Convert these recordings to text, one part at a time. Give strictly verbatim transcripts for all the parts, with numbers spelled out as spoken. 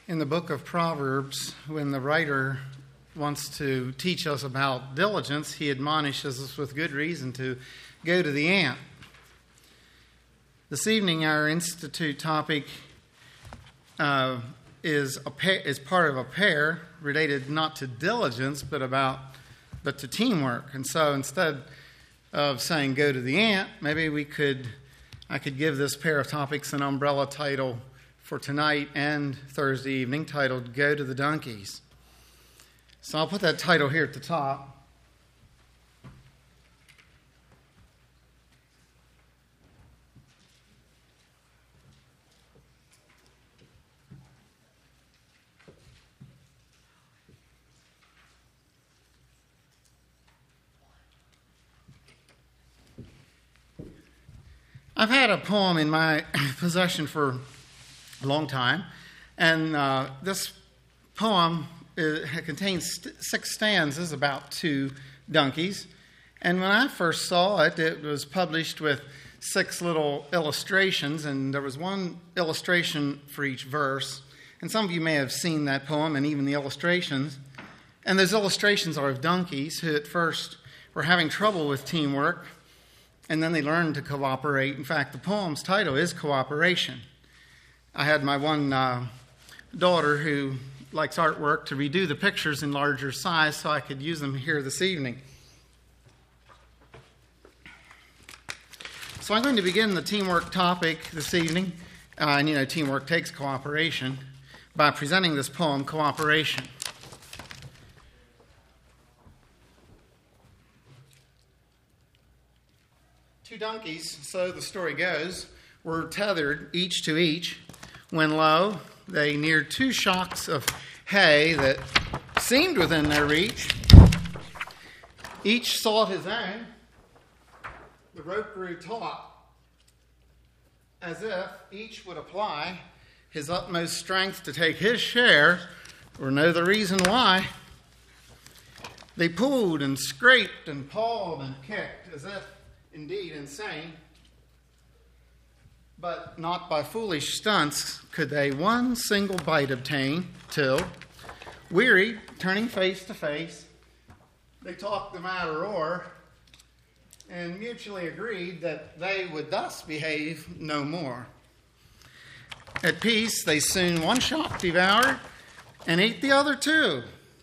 In the book of Proverbs, when the writer wants to teach us about diligence, he admonishes us with good reason to go to the ant. This evening, our institute topic uh, is a pair, is part of a pair related not to diligence, but about but to teamwork. And so, instead of saying "go to the ant," maybe we could I could give this pair of topics an umbrella title for tonight and Thursday evening, titled "Go to the Donkeys." So I'll put that title here at the top. I've had a poem in my possession for a long time, and uh, this poem uh, contains st- six stanzas about two donkeys. And when I first saw it, it was published with six little illustrations, and there was one illustration for each verse. And some of you may have seen that poem and even the illustrations. And those illustrations are of donkeys who at first were having trouble with teamwork, and then they learned to cooperate. In fact, the poem's title is Cooperation. I had my one uh, daughter who likes artwork to redo the pictures in larger size so I could use them here this evening. So I'm going to begin the teamwork topic this evening, uh, and you know teamwork takes cooperation, by presenting this poem, Cooperation. Two donkeys, so the story goes, were tethered each to each when, lo, they neared two shocks of hay that seemed within their reach. Each sought his own. The rope grew taut, as if each would apply his utmost strength to take his share, or know the reason why. They pulled and scraped and pawed and kicked, as if indeed insane. But not by foolish stunts could they one single bite obtain, till, wearied, turning face to face, they talked the matter o'er, and mutually agreed that they would thus behave no more. At peace, they soon one shock devoured, and ate the other too.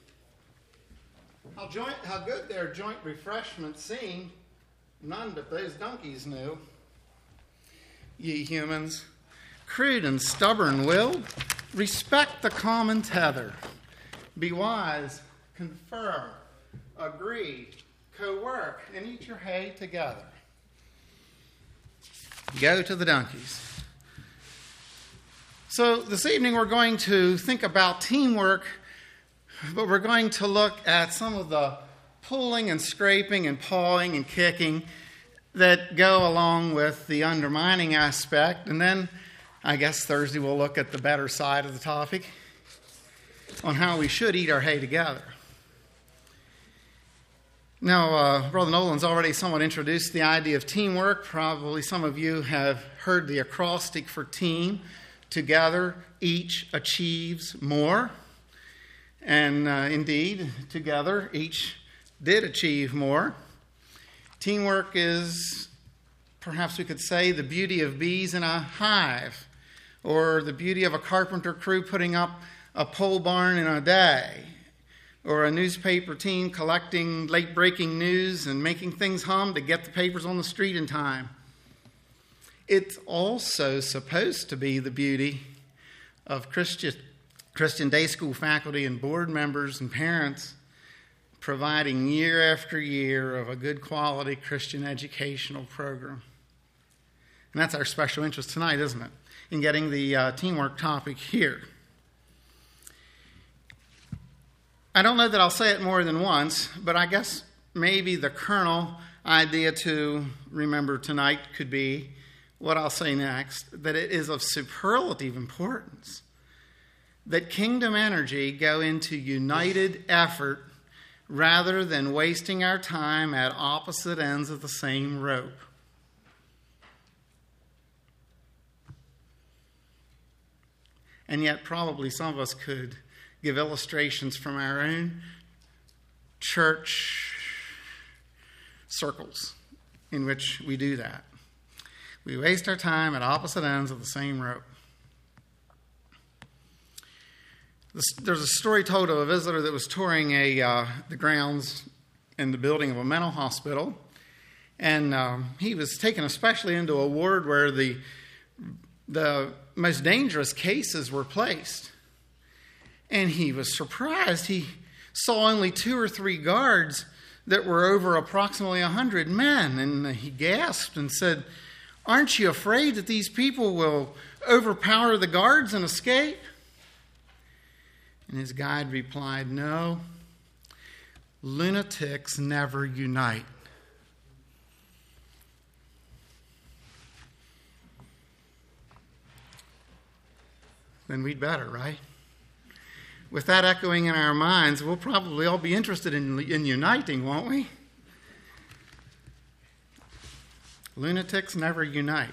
How joint, how good their joint refreshment seemed, none but those donkeys knew. Ye humans, crude and stubborn-willed, respect the common tether. Be wise, confer, agree, co-work, and eat your hay together. Go to the donkeys. So this evening we're going to think about teamwork, but we're going to look at some of the pulling and scraping and pawing and kicking that go along with the undermining aspect. And then I guess Thursday we'll look at the better side of the topic on how we should eat our hay together. Now, uh, Brother Nolan's already somewhat introduced the idea of teamwork. Probably some of you have heard the acrostic for team. Together, each achieves more. And uh, indeed, together, each did achieve more. Teamwork is, perhaps we could say, the beauty of bees in a hive, or the beauty of a carpenter crew putting up a pole barn in a day, or a newspaper team collecting late-breaking news and making things hum to get the papers on the street in time. It's also supposed to be the beauty of Christian, Christian day school faculty and board members and parents providing year after year of a good quality Christian educational program. And that's our special interest tonight, isn't it? In getting the uh, teamwork topic here. I don't know that I'll say it more than once, but I guess maybe the kernel idea to remember tonight could be what I'll say next, that it is of superlative importance that kingdom energy go into united effort rather than wasting our time at opposite ends of the same rope. and yet probably some of us could give illustrations from our own church circles in which we do that. We waste our time at opposite ends of the same rope. There's a story told of a visitor that was touring a uh, the grounds in the building of a mental hospital, and um, he was taken especially into a ward where the the most dangerous cases were placed. And he was surprised. He saw only two or three guards that were over approximately a hundred men, and he gasped and said, "Aren't you afraid that these people will overpower the guards and escape?" And his guide replied, "No, lunatics never unite." Then we'd better, right? With that echoing in our minds, we'll probably all be interested in, in uniting, won't we? Lunatics never unite.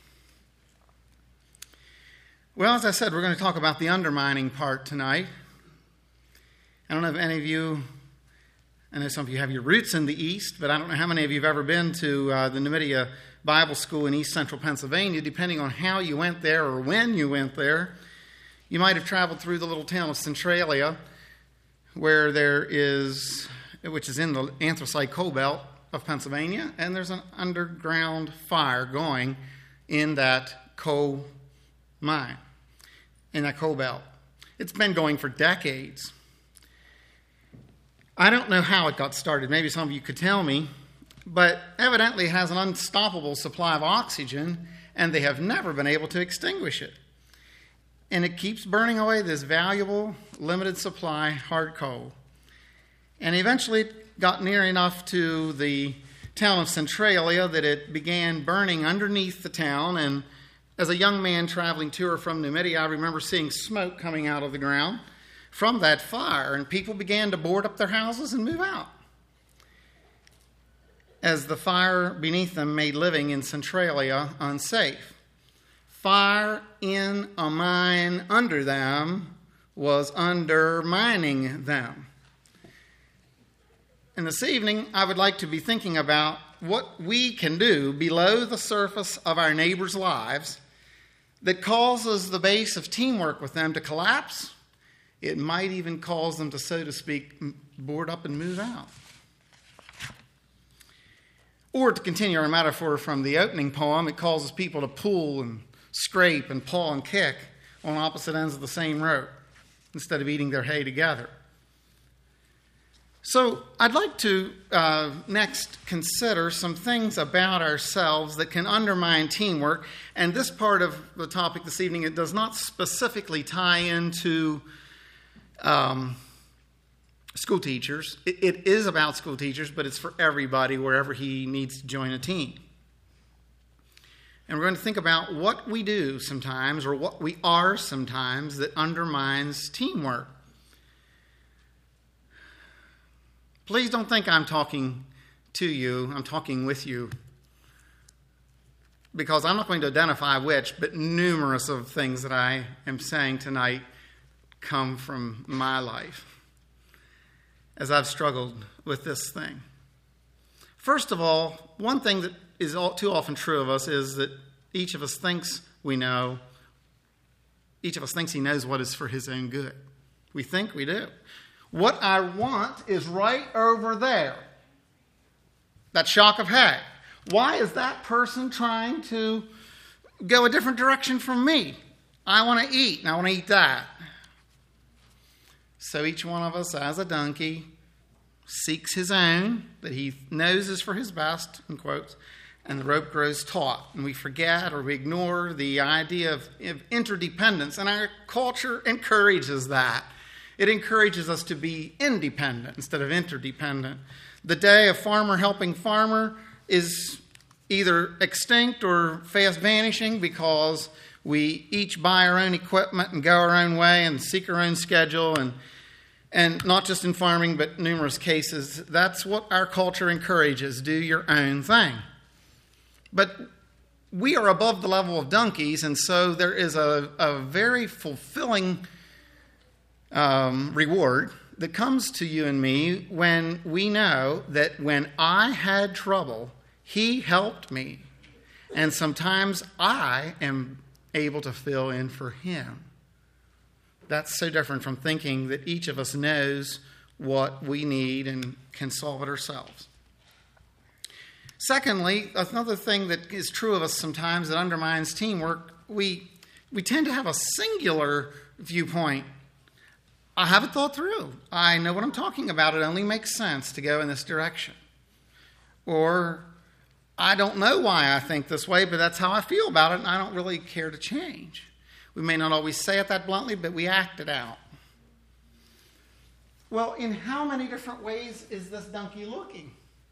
Well, as I said, we're going to talk about the undermining part tonight. I don't know if any of you, I know some of you have your roots in the East, but I don't know how many of you have ever been to uh, the Numidia Bible School in East Central Pennsylvania. Depending on how you went there or when you went there, you might have traveled through the little town of Centralia, where there is, which is in the anthracite coal belt of Pennsylvania, and there's an underground fire going in that coal mine, in that coal belt. It's been going for decades. I don't know how it got started. Maybe some of you could tell me, but evidently it has an unstoppable supply of oxygen, and they have never been able to extinguish it. And it keeps burning away this valuable, limited supply hard coal. And eventually it got near enough to the town of Centralia that it began burning underneath the town. And as a young man traveling to or from Numidia, I remember seeing smoke coming out of the ground from that fire. And people began to board up their houses and move out, as the fire beneath them made living in Centralia unsafe. Fire in a mine under them was undermining them. And this evening, I would like to be thinking about what we can do below the surface of our neighbors' lives that causes the base of teamwork with them to collapse. It might even cause them to, so to speak, board up and move out. Or to continue our metaphor from the opening poem, it causes people to pull and scrape and paw and kick on opposite ends of the same rope instead of eating their hay together. So I'd like to uh, next consider some things about ourselves that can undermine teamwork. And this part of the topic this evening, it does not specifically tie into um, school teachers. It, it is about school teachers, but it's for everybody wherever he needs to join a team. And we're going to think about what we do sometimes, or what we are sometimes, that undermines teamwork. Please don't think I'm talking to you. I'm talking with you. Because I'm not going to identify which, but numerous of things that I am saying tonight come from my life as I've struggled with this thing. First of all, one thing that is all, too often true of us is that each of us thinks we know, each of us thinks he knows what is for his own good. We think we do. What I want is right over there. That shock of hay. Why is that person trying to go a different direction from me? I want to eat, and I want to eat that. So each one of us, as a donkey, seeks his own, that he knows is for his best, in quotes, and the rope grows taut. And we forget or we ignore the idea of, of interdependence, and our culture encourages that. It encourages us to be independent instead of interdependent. The day of farmer helping farmer is either extinct or fast vanishing because we each buy our own equipment and go our own way and seek our own schedule, and And not just in farming, but numerous cases. That's what our culture encourages. Do your own thing. But we are above the level of donkeys, and so there is a, a very fulfilling um, reward that comes to you and me when we know that when I had trouble, he helped me. And sometimes I am able to fill in for him. That's so different from thinking that each of us knows what we need and can solve it ourselves. Secondly, another thing that is true of us sometimes that undermines teamwork, we, we tend to have a singular viewpoint. I have it thought through. I know what I'm talking about. It only makes sense to go in this direction. Or, I don't know why I think this way, but that's how I feel about it, and I don't really care to change. We may not always say it that bluntly, but we act it out. Well, in how many different ways is this donkey looking?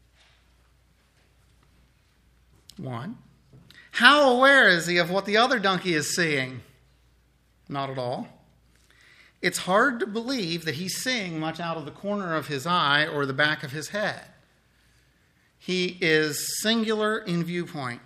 One. How aware is he of what the other donkey is seeing? Not at all. It's hard to believe that he's seeing much out of the corner of his eye or the back of his head. He is singular in viewpoint.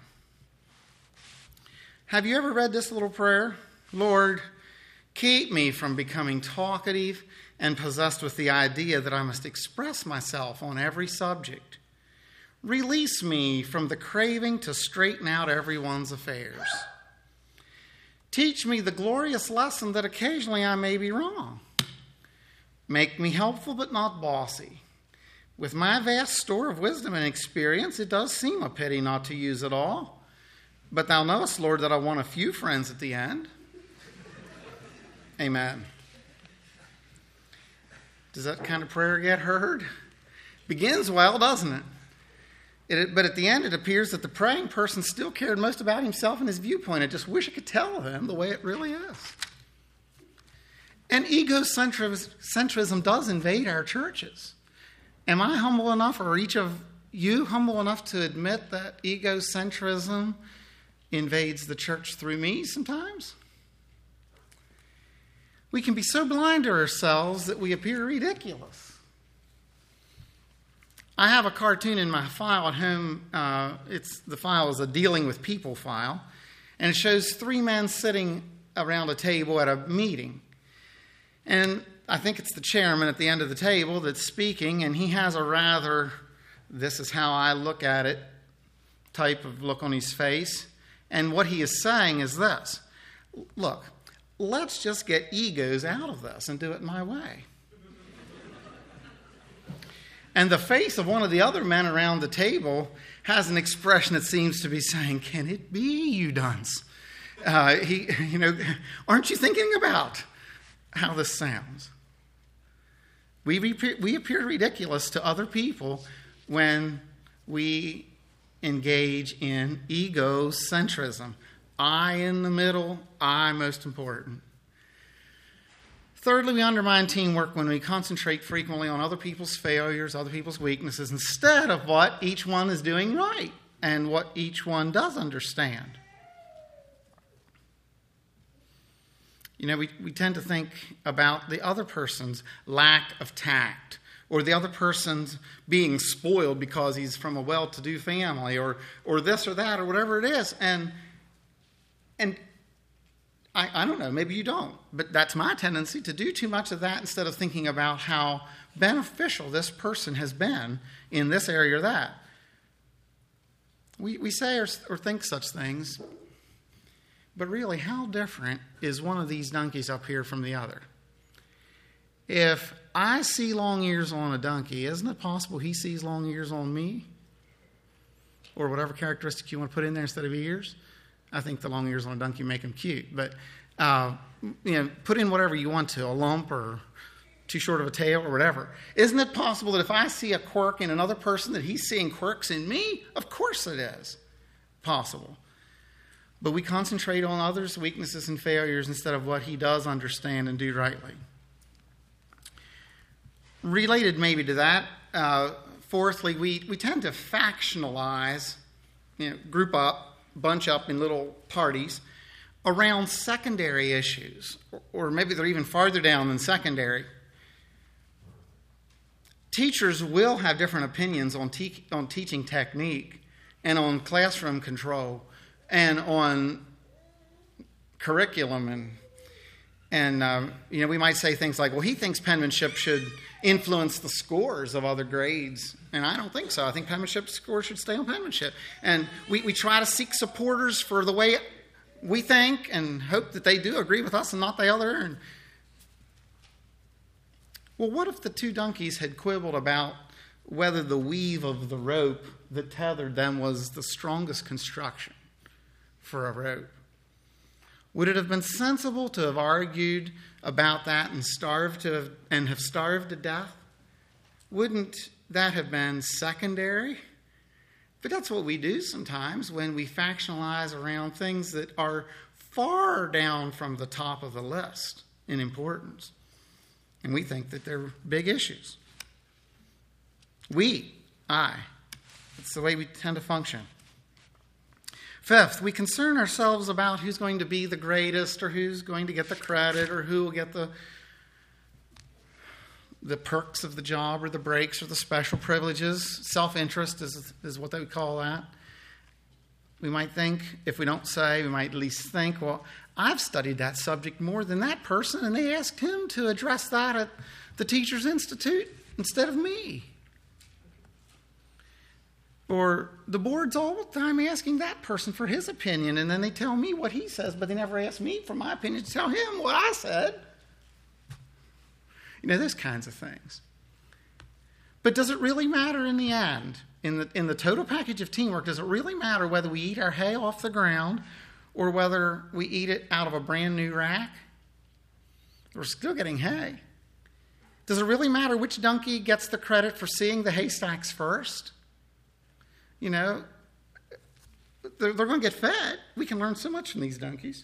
Have you ever read this little prayer? Lord, keep me from becoming talkative and possessed with the idea that I must express myself on every subject. Release me from the craving to straighten out everyone's affairs. Teach me the glorious lesson that occasionally I may be wrong. Make me helpful but not bossy. With my vast store of wisdom and experience, it does seem a pity not to use it all. But thou knowest, Lord, that I want a few friends at the end. Amen. Does that kind of prayer get heard? Begins well, doesn't it? It, but at the end, it appears that the praying person still cared most about himself and his viewpoint. I just wish I could tell them the way it really is. And egocentrism does invade our churches. Am I humble enough, or are each of you humble enough to admit that egocentrism invades the church through me sometimes? We can be so blind to ourselves that we appear ridiculous. I have a cartoon in my file at home. Uh, it's the file is a dealing with people file, and it shows three men sitting around a table at a meeting. And I think it's the chairman at the end of the table that's speaking, and he has a rather, this is how I look at it, type of look on his face. And what he is saying is this: look, let's just get egos out of this and do it my way. And the face of one of the other men around the table has an expression that seems to be saying, "Can it be, you dunce? Uh, he, you know, aren't you thinking about how this sounds?" We, we appear ridiculous to other people when we engage in egocentrism. I in the middle, I most important. Thirdly, we undermine teamwork when we concentrate frequently on other people's failures, other people's weaknesses, instead of what each one is doing right and what each one does understand. You know, we, we tend to think about the other person's lack of tact, or the other person's being spoiled because he's from a well-to-do family, or or this or that, or whatever it is. And and I, I don't know, maybe you don't, but that's my tendency to do too much of that instead of thinking about how beneficial this person has been in this area or that. We we say or, or think such things, but really, how different is one of these donkeys up here from the other? If I see long ears on a donkey, isn't it possible he sees long ears on me? Or whatever characteristic you want to put in there instead of ears. I think the long ears on a donkey make him cute. But, uh, you know, put in whatever you want to, a lump or too short of a tail or whatever. Isn't it possible that if I see a quirk in another person that he's seeing quirks in me? Of course it is possible. But we concentrate on others' weaknesses and failures instead of what he does understand and do rightly. Related maybe to that, uh, fourthly, we, we tend to factionalize, you know, group up, bunch up in little parties around secondary issues, or, or maybe they're even farther down than secondary. Teachers will have different opinions on, te- on teaching technique and on classroom control. and on curriculum. And, and um, you know, we might say things like, well, he thinks penmanship should influence the scores of other grades. And I don't think so. I think penmanship scores should stay on penmanship. And we, we try to seek supporters for the way we think and hope that they do agree with us and not the other. And, well, what if the two donkeys had quibbled about whether the weave of the rope that tethered them was the strongest construction for a rope? Would it have been sensible to have argued about that and starved to have, and have starved to death? Wouldn't that have been secondary? But that's what we do sometimes when we factionalize around things that are far down from the top of the list in importance. And we think that they're big issues. We, I, that's the way we tend to function. Fifth, we concern ourselves about who's going to be the greatest or who's going to get the credit or who will get the, the perks of the job or the breaks or the special privileges. Self-interest is, is what they would call that. We might think, if we don't say, we might at least think, well, I've studied that subject more than that person, and they asked him to address that at the Teachers Institute instead of me. Or the board's all the time asking that person for his opinion, and then they tell me what he says, but they never ask me for my opinion to tell him what I said. You know, those kinds of things. But does it really matter in the end? In the, in the total package of teamwork, does it really matter whether we eat our hay off the ground or whether we eat it out of a brand new rack? We're still getting hay. Does it really matter which donkey gets the credit for seeing the haystacks first? You know, they're, they're going to get fed. We can learn so much from these donkeys.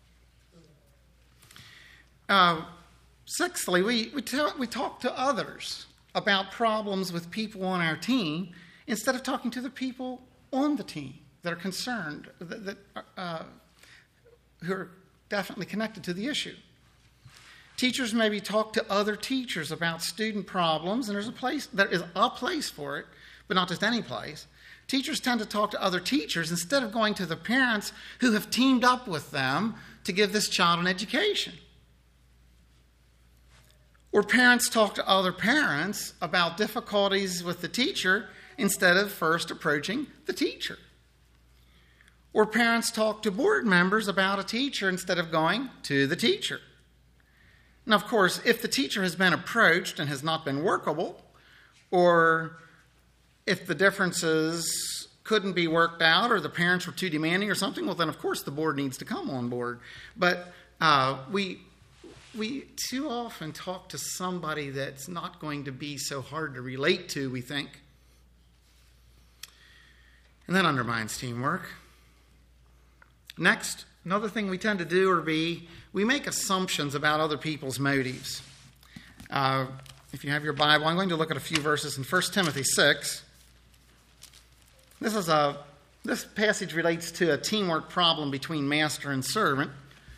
Uh, sixthly, we, we, tell, we talk to others about problems with people on our team instead of talking to the people on the team that are concerned, that, that uh, who are definitely connected to the issue. Teachers maybe talk to other teachers about student problems, and there's a place, there is a place for it, but not just any place. Teachers tend to talk to other teachers instead of going to the parents who have teamed up with them to give this child an education. Or parents talk to other parents about difficulties with the teacher instead of first approaching the teacher. Or parents talk to board members about a teacher instead of going to the teacher. Now, of course, if the teacher has been approached and has not been workable, or if the differences couldn't be worked out or the parents were too demanding or something, well, then, of course, the board needs to come on board. But uh, we we too often talk to somebody that's not going to be so hard to relate to, we think. And that undermines teamwork. Next, another thing we tend to do or be, we make assumptions about other people's motives. Uh, if you have your Bible, I'm going to look at a few verses in First Timothy six. This is a this passage relates to a teamwork problem between master and servant.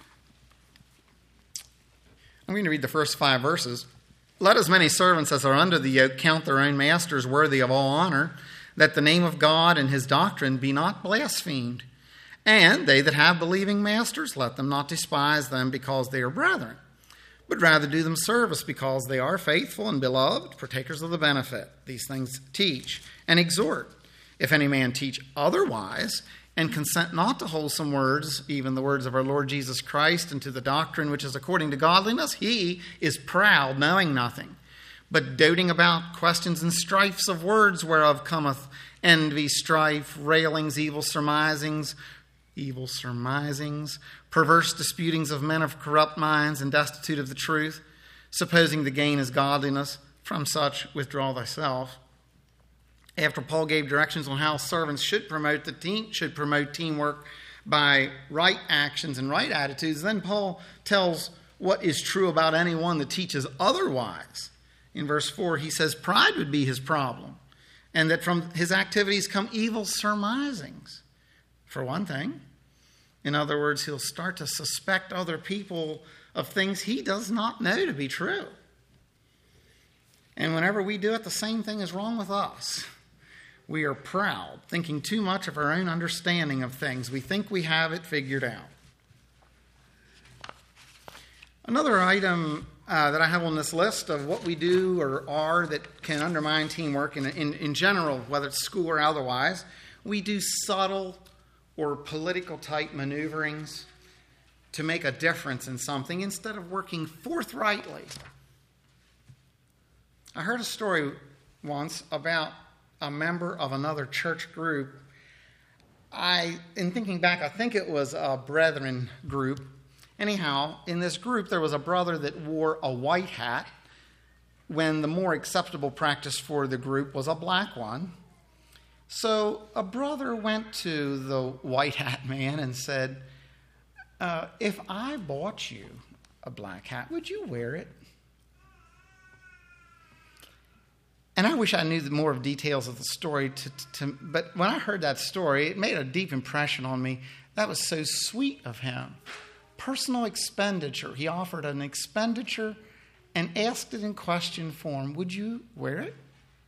I'm going to read the first five verses. Let as many servants as are under the yoke count their own masters worthy of all honor, that the name of God and his doctrine be not blasphemed. And they that have believing masters, let them not despise them because they are brethren, but rather do them service because they are faithful and beloved, partakers of the benefit. These things teach and exhort. If any man teach otherwise, and consent not to wholesome words, even the words of our Lord Jesus Christ, and to the doctrine which is according to godliness, he is proud, knowing nothing, but doting about questions and strifes of words, whereof cometh envy, strife, railings, evil surmisings, evil surmisings, perverse disputings of men of corrupt minds and destitute of the truth, supposing the gain is godliness. From such withdraw thyself. After Paul gave directions on how servants should promote the team, should promote teamwork by right actions and right attitudes, then Paul tells what is true about anyone that teaches otherwise. In verse four, he says pride would be his problem, and that from his activities come evil surmisings. For one thing, in other words, he'll start to suspect other people of things he does not know to be true. And whenever we do it, the same thing is wrong with us. We are proud, thinking too much of our own understanding of things. We think we have it figured out. Another item uh, that I have on this list of what we do or are that can undermine teamwork in, in, in general, whether it's school or otherwise, we do subtle or political type maneuverings to make a difference in something instead of working forthrightly. I heard a story once about a member of another church group. I, in thinking back, I think it was a Brethren group. Anyhow, in this group, there was a brother that wore a white hat when the more acceptable practice for the group was a black one. So a brother went to the white hat man and said, uh, if I bought you a black hat, would you wear it? And I wish I knew the more of details of the story, to, to, but when I heard that story, it made a deep impression on me. That was so sweet of him. Personal expenditure. He offered an expenditure and asked it in question form, would you wear it?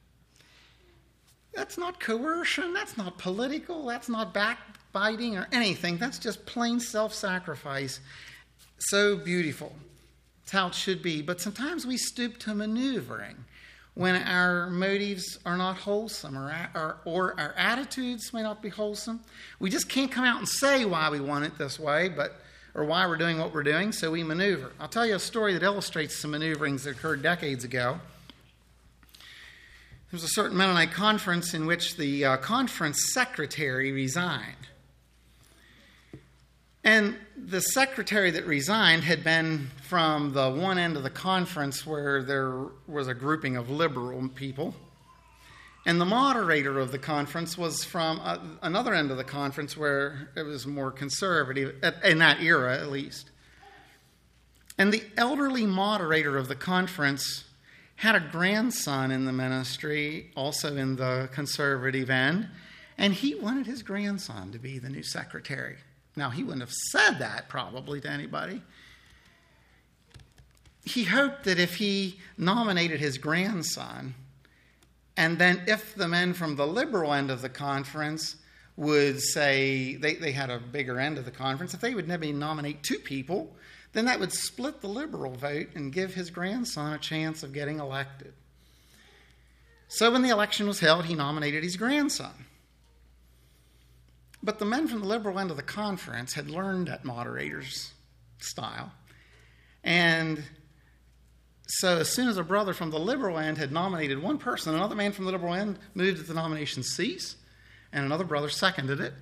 That's not coercion. That's not political. That's not backbiting or anything. That's just plain self-sacrifice. So beautiful. It's how it should be. But sometimes we stoop to maneuvering when our motives are not wholesome or, or, or our attitudes may not be wholesome. We just can't come out and say why we want it this way, but or why we're doing what we're doing, so we maneuver. I'll tell you a story that illustrates some maneuverings that occurred decades ago. There was a certain Mennonite conference in which the uh, conference secretary resigned. And the secretary that resigned had been from the one end of the conference where there was a grouping of liberal people. And the moderator of the conference was from uh, another end of the conference where it was more conservative, at, in that era at least. And the elderly moderator of the conference had a grandson in the ministry, also in the conservative end, and he wanted his grandson to be the new secretary. Now, he wouldn't have said that probably to anybody. He hoped that if he nominated his grandson, and then if the men from the liberal end of the conference would say, they, they had a bigger end of the conference, if they would maybe nominate two people, then that would split the liberal vote and give his grandson a chance of getting elected. So when the election was held, he nominated his grandson. But the men from the liberal end of the conference had learned that moderator's style. And so as soon as a brother from the liberal end had nominated one person, another man from the liberal end moved that the nomination cease, and another brother seconded it.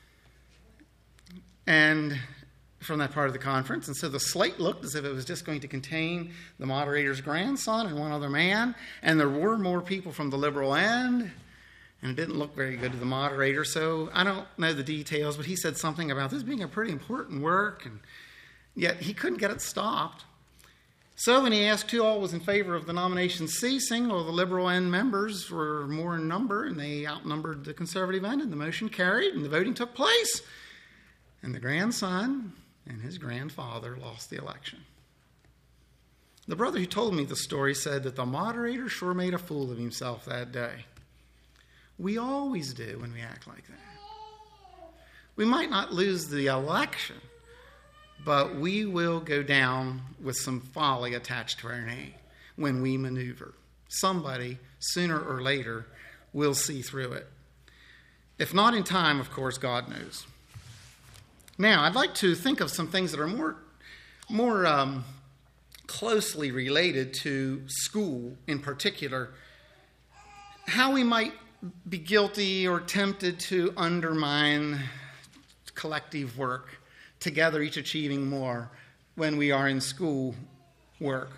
And from that part of the conference. And so the slate looked as if it was just going to contain the moderator's grandson and one other man. And there were more people from the liberal end. And it didn't look very good to the moderator. So I don't know the details, but he said something about this being a pretty important work. And yet he couldn't get it stopped. So when he asked who all was in favor of the nomination ceasing, well, the liberal end members were more in number, and they outnumbered the conservative end, and the motion carried, and the voting took place. And the grandson and his grandfather lost the election. The brother who told me the story said that the moderator sure made a fool of himself that day. We always do when we act like that. We might not lose the election, but we will go down with some folly attached to our name when we maneuver. Somebody, sooner or later, will see through it. If not in time, of course, God knows. Now, I'd like to think of some things that are more, more um, closely related to school in particular. How we might be guilty or tempted to undermine collective work, together each achieving more when we are in school work.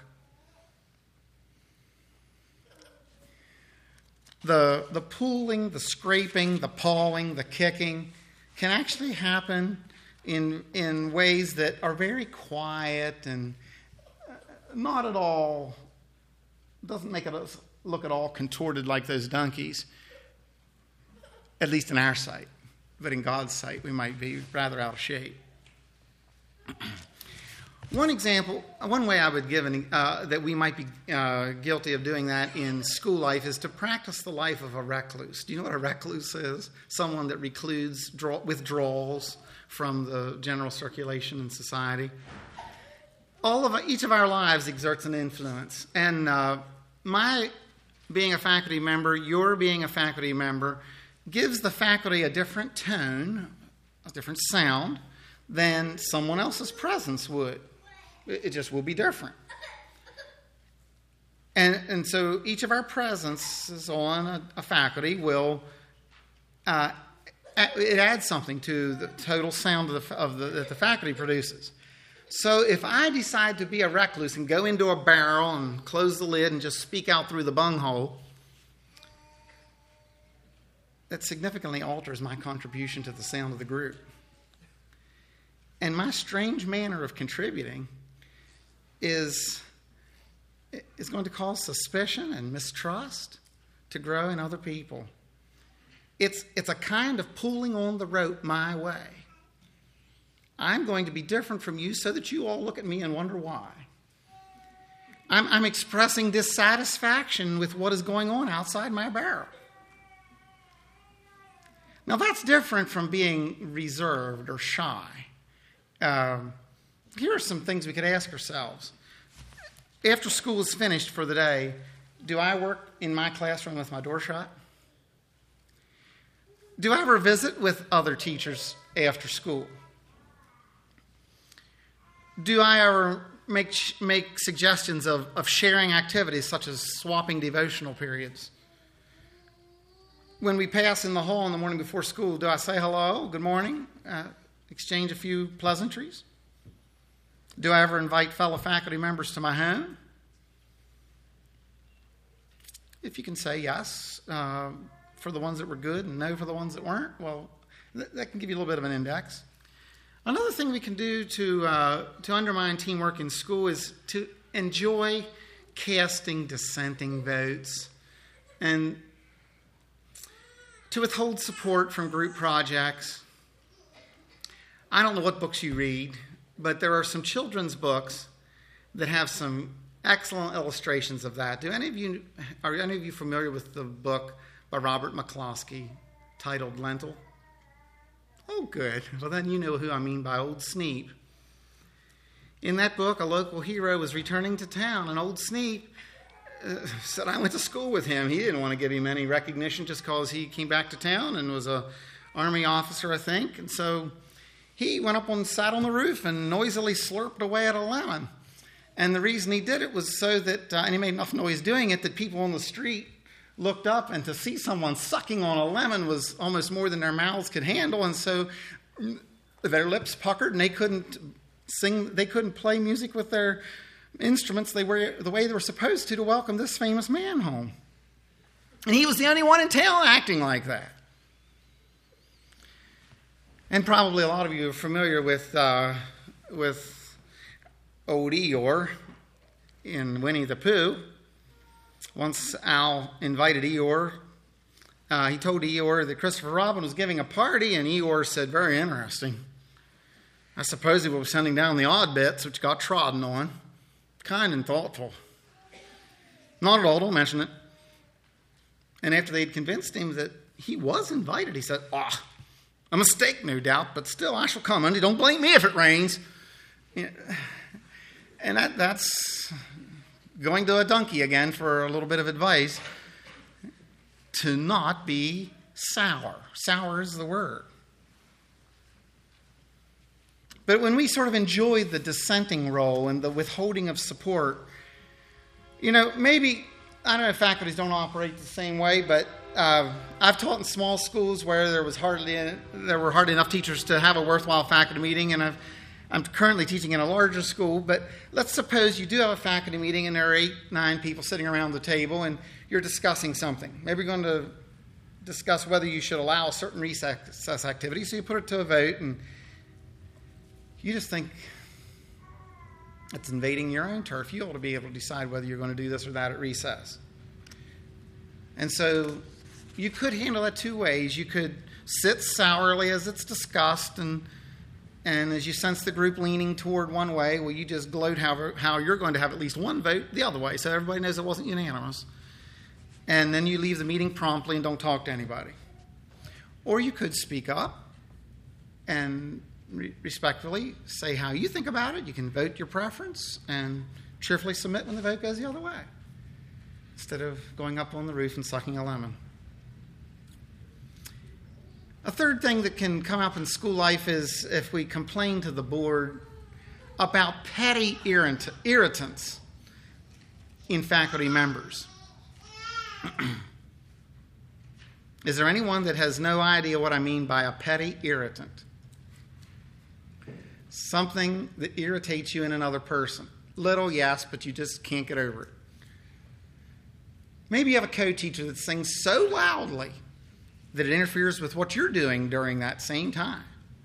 The, the pulling, the scraping, the pawing, the kicking can actually happen in in ways that are very quiet and not at all, doesn't make us look at all contorted like those donkeys, at least in our sight. But in God's sight, we might be rather out of shape. One example, one way I would give an, uh, that we might be uh, guilty of doing that in school life is to practice the life of a recluse. Do you know what a recluse is? Someone that recludes, draw, withdraws from the general circulation in society. All of each of our lives exerts an influence, and uh, my being a faculty member, your being a faculty member, gives the faculty a different tone, a different sound than someone else's presence would. It just will be different. And and so each of our presences on a, a faculty will, uh, it adds something to the total sound of the, of the, that the faculty produces. So if I decide to be a recluse and go into a barrel and close the lid and just speak out through the bunghole, that significantly alters my contribution to the sound of the group. And my strange manner of contributing is, is going to cause suspicion and mistrust to grow in other people. It's, it's a kind of pulling on the rope my way. I'm going to be different from you so that you all look at me and wonder why. I'm, I'm expressing dissatisfaction with what is going on outside my barrel. Now, that's different from being reserved or shy. Um, here are some things we could ask ourselves. After school is finished for the day, do I work in my classroom with my door shut? Do I ever visit with other teachers after school? Do I ever make make suggestions of, of sharing activities such as swapping devotional periods? When we pass in the hall in the morning before school, do I say hello, good morning, uh, exchange a few pleasantries? Do I ever invite fellow faculty members to my home? If you can say yes uh, for the ones that were good and no for the ones that weren't, well, th- that can give you a little bit of an index. Another thing we can do to uh, to undermine teamwork in school is to enjoy casting dissenting votes and to withhold support from group projects. I don't know what books you read, but there are some children's books that have some excellent illustrations of that. Do any of you are any of you familiar with the book by Robert McCloskey titled Lentil? Oh, good. Well, then you know who I mean by Old Sneap. In that book, a local hero was returning to town, and Old Sneap uh, said, I went to school with him. He didn't want to give him any recognition just because he came back to town and was a army officer, I think. And so he went up and sat on the roof and noisily slurped away at a lemon. And the reason he did it was so that, uh, and he made enough noise doing it, that people on the street looked up, and to see someone sucking on a lemon was almost more than their mouths could handle, and so their lips puckered, and they couldn't sing, they couldn't play music with their instruments they were the way they were supposed to to welcome this famous man home. And he was the only one in town acting like that. And probably a lot of you are familiar with uh, with old Eeyore in Winnie the Pooh. Once Al invited Eeyore, uh, he told Eeyore that Christopher Robin was giving a party, and Eeyore said, very interesting. I suppose he was sending down the odd bits, which got trodden on. Kind and thoughtful. Not at all, don't mention it. And after they'd convinced him that he was invited, he said, ah, a mistake, no doubt, but still I shall come, and don't blame me if it rains. And that, that's going to a donkey again for a little bit of advice, to not be sour. Sour is the word. But when we sort of enjoy the dissenting role and the withholding of support, you know, maybe, I don't know if faculties don't operate the same way, but uh, I've taught in small schools where there was hardly there were hardly enough teachers to have a worthwhile faculty meeting, and I've I'm currently teaching in a larger school, but let's suppose you do have a faculty meeting and there are eight, nine people sitting around the table and you're discussing something. Maybe you're going to discuss whether you should allow a certain recess activity, so you put it to a vote and you just think it's invading your own turf. You ought to be able to decide whether you're going to do this or that at recess. And so you could handle that two ways. You could sit sourly as it's discussed and And as you sense the group leaning toward one way, well, you just gloat how, how you're going to have at least one vote the other way, so everybody knows it wasn't unanimous. And then you leave the meeting promptly and don't talk to anybody. Or you could speak up and re- respectfully say how you think about it. You can vote your preference and cheerfully submit when the vote goes the other way, instead of going up on the roof and sucking a lemon. A third thing that can come up in school life is if we complain to the board about petty irrit- irritants in faculty members. Is there anyone that has no idea what I mean by a petty irritant? Something that irritates you in another person. Little, yes, but you just can't get over it. Maybe you have a co-teacher that sings so loudly that it interferes with what you're doing during that same time.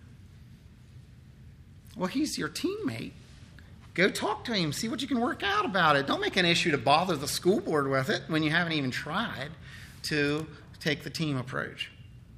Well, he's your teammate. Go talk to him. See what you can work out about it. Don't make an issue to bother the school board with it when you haven't even tried to take the team approach.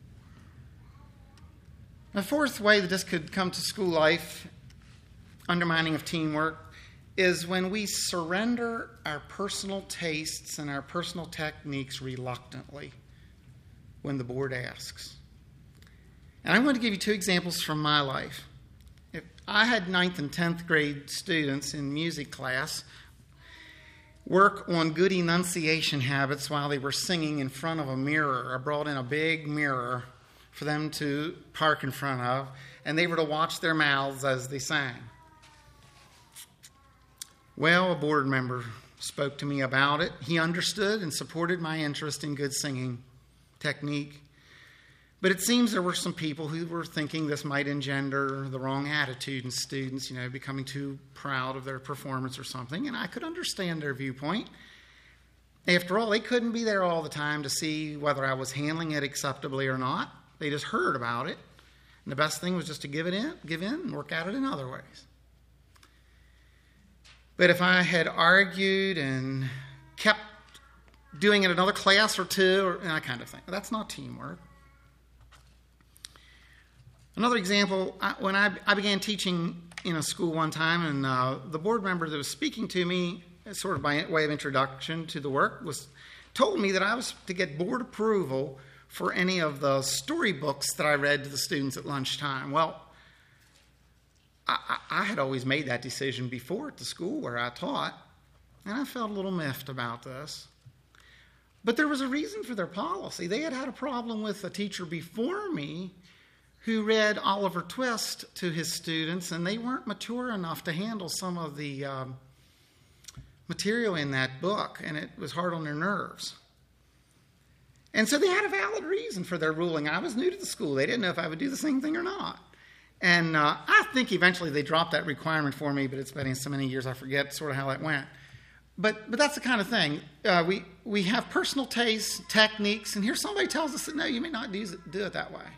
The fourth way that this could come to school life, undermining of teamwork, is when we surrender our personal tastes and our personal techniques reluctantly when the board asks. And I'm going to give you two examples from my life. If I had ninth and tenth grade students in music class work on good enunciation habits while they were singing in front of a mirror. I brought in a big mirror for them to park in front of, and they were to watch their mouths as they sang. Well, a board member spoke to me about it. He understood and supported my interest in good singing technique. But it seems there were some people who were thinking this might engender the wrong attitude in students, you know, becoming too proud of their performance or something, and I could understand their viewpoint. After all, they couldn't be there all the time to see whether I was handling it acceptably or not. They just heard about it, and the best thing was just to give it in, give in and work at it in other ways. But if I had argued and kept doing it another class or two, or that kind of thing, that's not teamwork. Another example, I, when I, I began teaching in a school one time, and uh, the board member that was speaking to me, sort of by way of introduction to the work, was told me that I was to get board approval for any of the storybooks that I read to the students at lunchtime. Well, I, I had always made that decision before at the school where I taught, and I felt a little miffed about this. But there was a reason for their policy. They had had a problem with a teacher before me who read Oliver Twist to his students, and they weren't mature enough to handle some of the um, material in that book, and it was hard on their nerves. And so they had a valid reason for their ruling. I was new to the school. They didn't know if I would do the same thing or not. And uh, I think eventually they dropped that requirement for me, but it's been so many years I forget sort of how that went. But but that's the kind of thing. Uh, we, we have personal tastes, techniques, and here somebody tells us that, no, you may not do it, do it that way.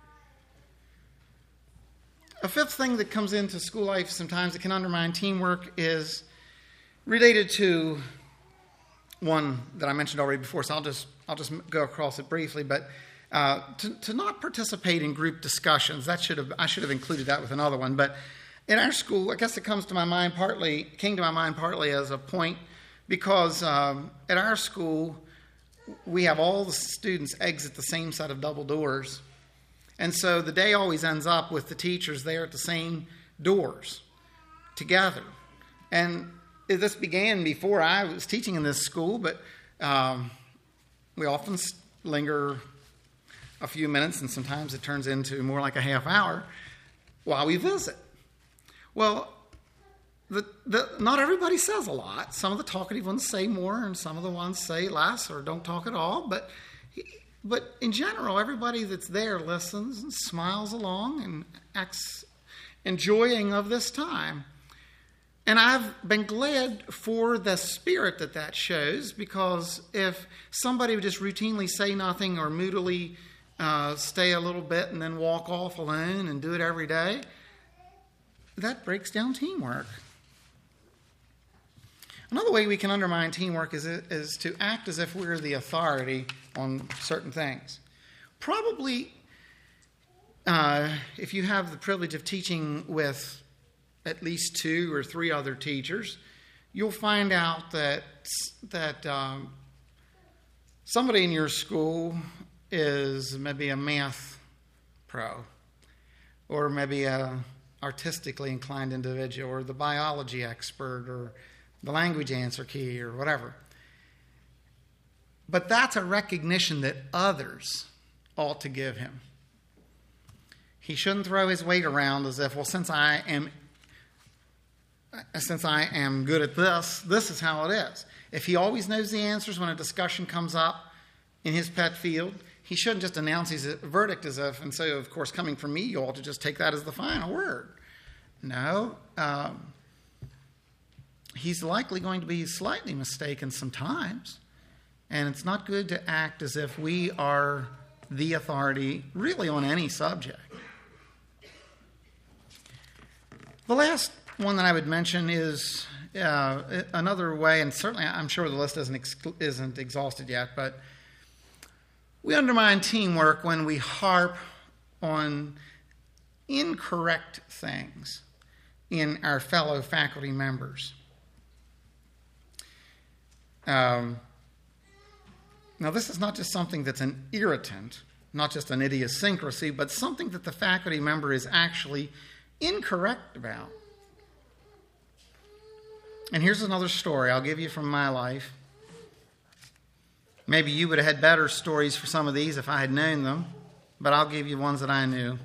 A fifth thing that comes into school life sometimes that can undermine teamwork is related to one that I mentioned already before, so I'll just I'll just go across it briefly. But uh, to, to not participate in group discussions, that should have I should have included that with another one. But in our school, I guess it comes to my mind partly came to my mind partly as a point because um, at our school we have all the students exit the same set of double doors. And so the day always ends up with the teachers there at the same doors together. And this began before I was teaching in this school, but um, we often linger a few minutes, and sometimes it turns into more like a half hour while we visit. Well, the, the, not everybody says a lot. Some of the talkative ones say more, and some of the ones say less or don't talk at all, but... He, But in general, everybody that's there listens and smiles along and acts enjoying of this time. And I've been glad for the spirit that that shows, because if somebody would just routinely say nothing or moodily uh, stay a little bit and then walk off alone and do it every day, that breaks down teamwork. Another way we can undermine teamwork is, is to act as if we're the authority on certain things. Probably uh, if you have the privilege of teaching with at least two or three other teachers, you'll find out that that um, somebody in your school is maybe a math pro, or maybe a artistically inclined individual, or the biology expert, or the language answer key, or whatever. But that's a recognition that others ought to give him. He shouldn't throw his weight around as if, well, since I am since I am good at this, this is how it is. If he always knows the answers when a discussion comes up in his pet field, he shouldn't just announce his verdict as if, and say, of course, coming from me, you ought to just take that as the final word. No. Um, he's likely going to be slightly mistaken sometimes, and it's not good to act as if we are the authority really on any subject. The last one that I would mention is uh, another way, and certainly I'm sure the list isn't, ex- isn't exhausted yet, but we undermine teamwork when we harp on incorrect things in our fellow faculty members. Um, now, this is not just something that's an irritant, not just an idiosyncrasy, but something that the faculty member is actually incorrect about. And here's another story I'll give you from my life. Maybe you would have had better stories for some of these if I had known them, but I'll give you ones that I knew.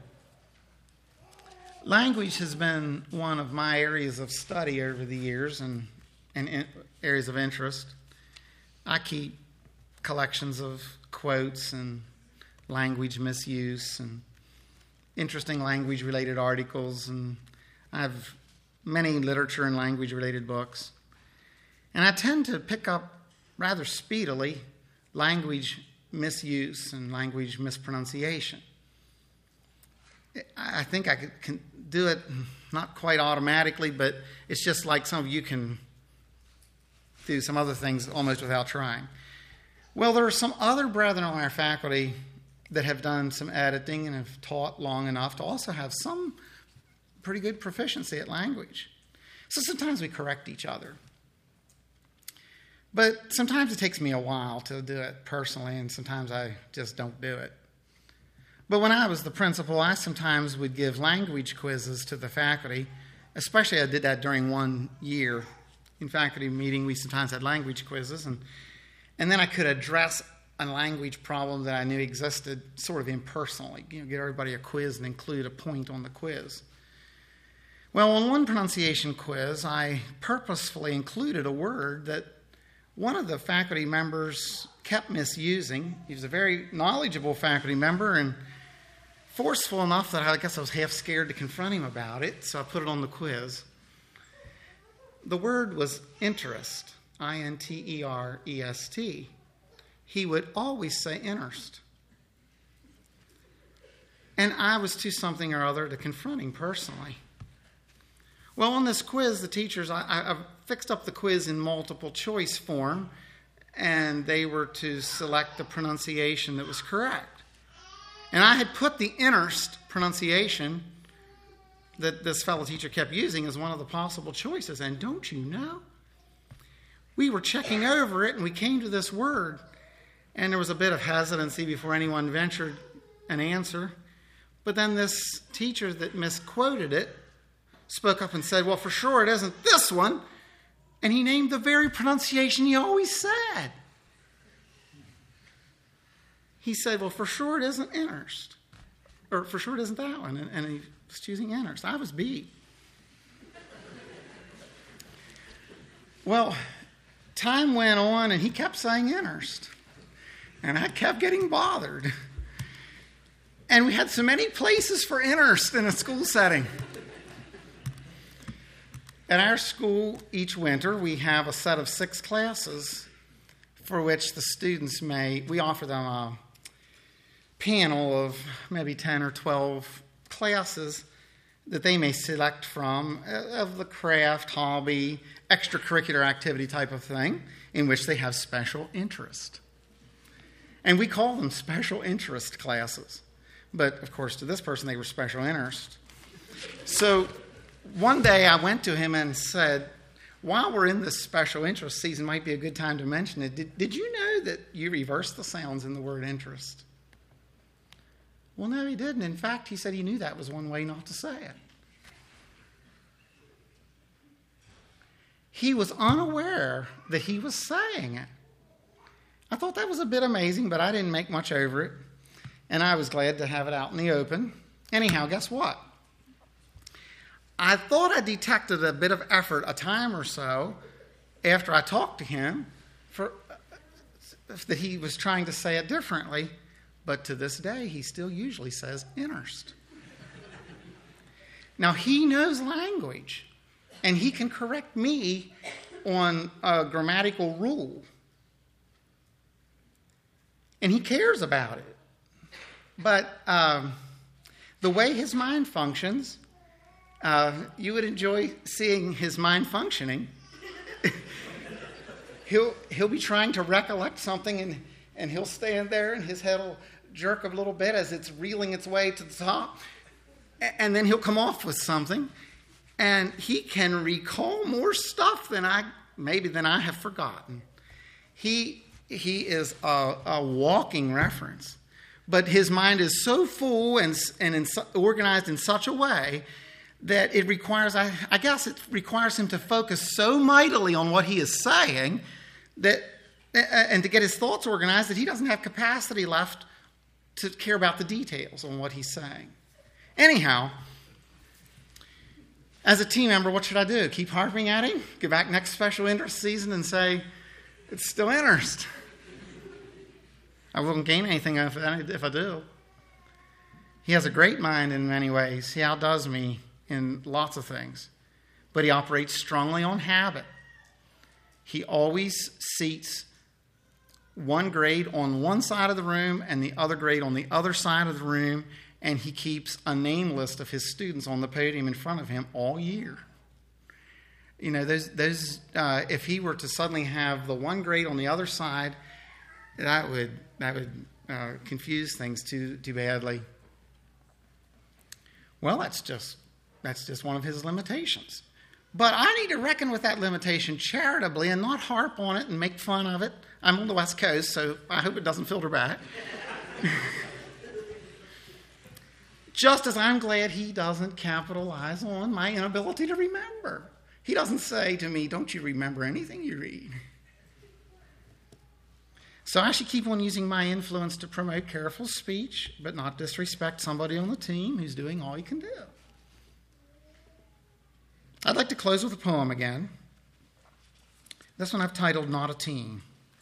Language has been one of my areas of study over the years and, and in, areas of interest. I keep collections of quotes and language misuse and interesting language-related articles, and I have many literature and language-related books. And I tend to pick up rather speedily language misuse and language mispronunciation. I think I can do it not quite automatically, but it's just like some of you can do some other things almost without trying. Well, there are some other brethren on our faculty that have done some editing and have taught long enough to also have some pretty good proficiency at language. So sometimes we correct each other. But sometimes it takes me a while to do it personally, and sometimes I just don't do it. But when I was the principal, I sometimes would give language quizzes to the faculty, especially I did that during one year. In faculty meeting, we sometimes had language quizzes, and, and then I could address a language problem that I knew existed sort of impersonally, you know, get everybody a quiz and include a point on the quiz. Well, on one pronunciation quiz, I purposefully included a word that one of the faculty members kept misusing. He was a very knowledgeable faculty member and forceful enough that I guess I was half scared to confront him about it, so I put it on the quiz. The word was interest, I N T E R E S T. He would always say interest. And I was to something or other to confront him personally. Well, on this quiz, the teachers, I, I, I fixed up the quiz in multiple choice form, and they were to select the pronunciation that was correct. And I had put the interest pronunciation that this fellow teacher kept using as one of the possible choices. And don't you know, we were checking over it, and we came to this word, and there was a bit of hesitancy before anyone ventured an answer. But then this teacher that misquoted it spoke up and said, well, for sure it isn't this one. And he named the very pronunciation he always said. He said, well, for sure it isn't interest. Or for sure it isn't that one. And, and he was choosing interest. I was beat. Well, time went on, and he kept saying interest. And I kept getting bothered. And we had so many places for interest in a school setting. At our school, each winter, we have a set of six classes for which the students may, we offer them a panel of maybe ten or twelve classes that they may select from of the craft, hobby, extracurricular activity type of thing in which they have special interest. And we call them special interest classes But, of course, to this person, they were special interest. So one day I went to him and said, while we're in this special interest season, might be a good time to mention it. Did, did you know that you reverse the sounds in the word interest? Well, no, he didn't. In fact, he said he knew that was one way not to say it. He was unaware that he was saying it. I thought that was a bit amazing, but I didn't make much over it. And I was glad to have it out in the open. Anyhow, guess what? I thought I detected a bit of effort a time or so after I talked to him for that he was trying to say it differently, but to this day he still usually says interest. Now he knows language, and he can correct me on a grammatical rule, and he cares about it. But um, the way his mind functions, Uh, you would enjoy seeing his mind functioning. he'll he'll be trying to recollect something, and, and he'll stand there, and his head will jerk a little bit as it's reeling its way to the top. And then he'll come off with something, and he can recall more stuff than I maybe than I have forgotten. He he is a, a walking reference, but his mind is so full and and in, organized in such a way that it requires, I, I guess it requires him to focus so mightily on what he is saying that, and to get his thoughts organized, that he doesn't have capacity left to care about the details on what he's saying. Anyhow, as a team member, what should I do? Keep harping at him? Go back next special interest season and say, it's still interest. I won't gain anything if I, if I do. He has a great mind in many ways. He outdoes me in lots of things, but he operates strongly on habit. He always seats one grade on one side of the room and the other grade on the other side of the room, and he keeps a name list of his students on the podium in front of him all year. You know, those, those, uh, if he were to suddenly have the one grade on the other side, that would that would uh, confuse things too too badly. Well, that's just That's just one of his limitations. But I need to reckon with that limitation charitably and not harp on it and make fun of it. I'm on the West Coast, so I hope it doesn't filter back. Just as I'm glad he doesn't capitalize on my inability to remember. He doesn't say to me, don't you remember anything you read? So I should keep on using my influence to promote careful speech, but not disrespect somebody on the team who's doing all he can do. I'd like to close with a poem again. This one I've titled, Not a Team.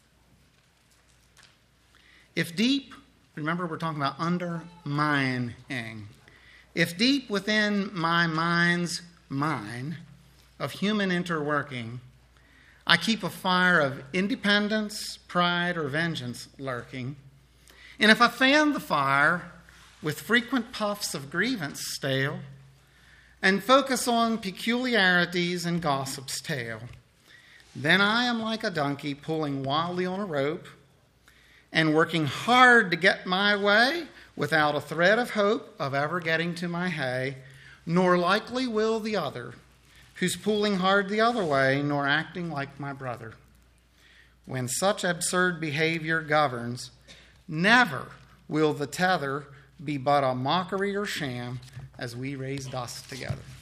If deep, remember we're talking about undermining. If deep within my mind's mine of human interworking, I keep a fire of independence, pride, or vengeance lurking, and if I fan the fire with frequent puffs of grievance stale, and focus on peculiarities and gossip's tale, then I am like a donkey pulling wildly on a rope and working hard to get my way without a thread of hope of ever getting to my hay, nor likely will the other, who's pulling hard the other way, nor acting like my brother. When such absurd behavior governs, never will the tether be but a mockery or sham as we raise dust together.